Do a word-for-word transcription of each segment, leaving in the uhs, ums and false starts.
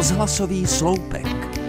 Rozhlasový sloupek.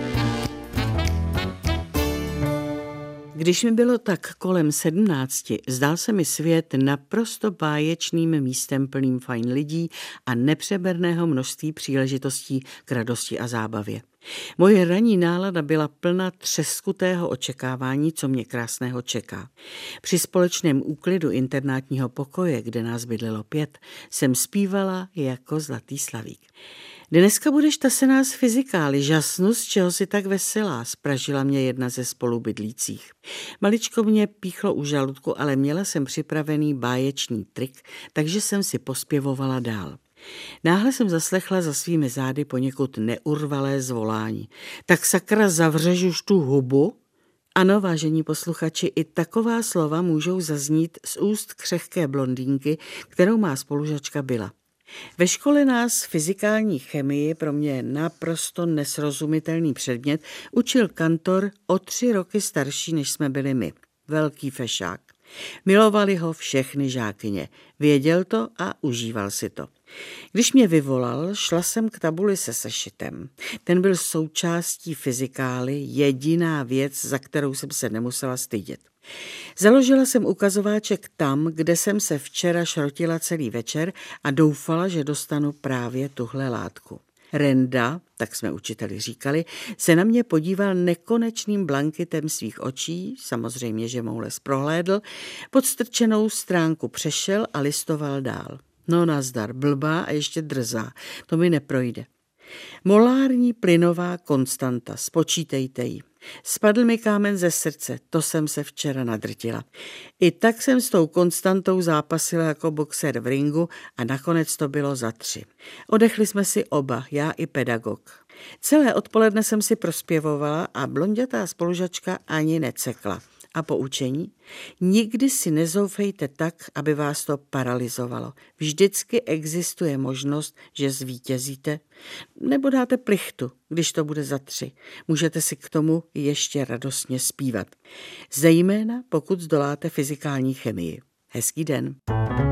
Když mi bylo tak kolem sedmnácti, zdál se mi svět naprosto báječným místem plným fajn lidí a nepřeberného množství příležitostí k radosti a zábavě. Moje ranní nálada byla plna třeskutého očekávání, co mě krásného čeká. Při společném úklidu internátního pokoje, kde nás bydlelo pět, jsem zpívala jako zlatý slavík. Dneska budeš tasená z fyzikály, žasnu, z čeho si tak veselá, spražila mě jedna ze spolubydlících. Maličko mě píchlo u žaludku, ale měla jsem připravený báječný trik, takže jsem si pospěvovala dál. Náhle jsem zaslechla za svými zády poněkud neurvalé zvolání. Tak sakra zavřeš už tu hubu? Ano, vážení posluchači, i taková slova můžou zaznít z úst křehké blondýnky, kterou má spolužačka byla. Ve škole nás fyzikální chemii, pro mě naprosto nesrozumitelný předmět, učil kantor o tři roky starší, než jsme byli my. Velký fešák. Milovali ho všechny žákyně. Věděl to a užíval si to. Když mě vyvolal, šla jsem k tabuli se sešitem. Ten byl součástí fyzikály, jediná věc, za kterou jsem se nemusela stydět. Založila jsem ukazováček tam, kde jsem se včera šrotila celý večer a doufala, že dostanu právě tuhle látku. Renda, tak jsme učiteli říkali, se na mě podíval nekonečným blankytem svých očí, samozřejmě, že mou les prohlédl, pod strčenou stránku přešel a listoval dál. No nazdar, blbá a ještě drzá, to mi neprojde. Molární plynová konstanta, spočítejte ji. Spadl mi kámen ze srdce, to jsem se včera nadrtila. I tak jsem s tou konstantou zápasila jako boxer v ringu a nakonec to bylo za tři. Odechli jsme si oba, já i pedagog. Celé odpoledne jsem si prospěvovala a blondětá spolužačka ani necekla. A poučení? Nikdy si nezoufejte tak, aby vás to paralyzovalo. Vždycky existuje možnost, že zvítězíte. Nebo dáte plichtu, když to bude za tři. Můžete si k tomu ještě radostně zpívat. Zejména pokud zdoláte fyzikální chemii. Hezký den.